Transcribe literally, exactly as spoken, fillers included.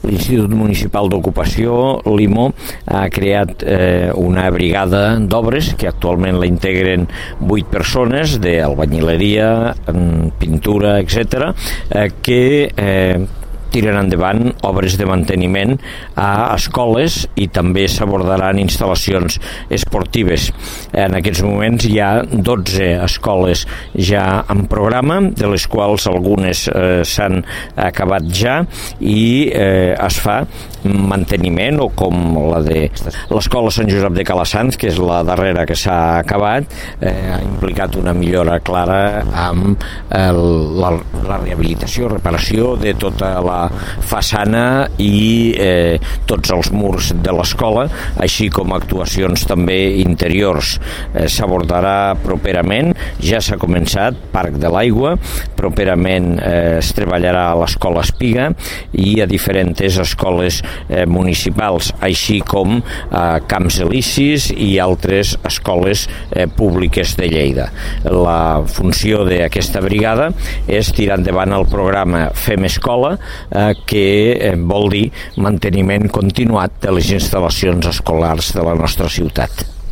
L'Institut Municipal d'Ocupació, l'I M O, ha creat eh, una brigada d'obres que actualment la integren vuit persones d'albanyileria, pintura, etcètera, eh, que eh, tiren endavant obres de manteniment a escoles i també s'abordaran instal·lacions esportives. En aquests moments hi ha dotze escoles ja en programa, de les quals algunes eh, s'han acabat ja i eh, es fa manteniment, o com la de l'escola Sant Josep de Calassanç, que és la darrera que s'ha acabat, eh, ha implicat una millora clara amb el, la, la rehabilitació, reparació de tota la façana i eh, tots els murs de l'escola, així com actuacions també interiors. Eh, s'abordarà properament, ja s'ha començat, Parc de l'Aigua, properament eh, es treballarà a l'Escola Espiga i a diferents escoles eh, municipals, així com a Camps Elisis i altres escoles eh, públiques de Lleida. La funció d'aquesta brigada és tirar endavant el programa Fem Escola, eh, que vol dir manteniment continuat de les instal·lacions escolars de la nostra ciutat.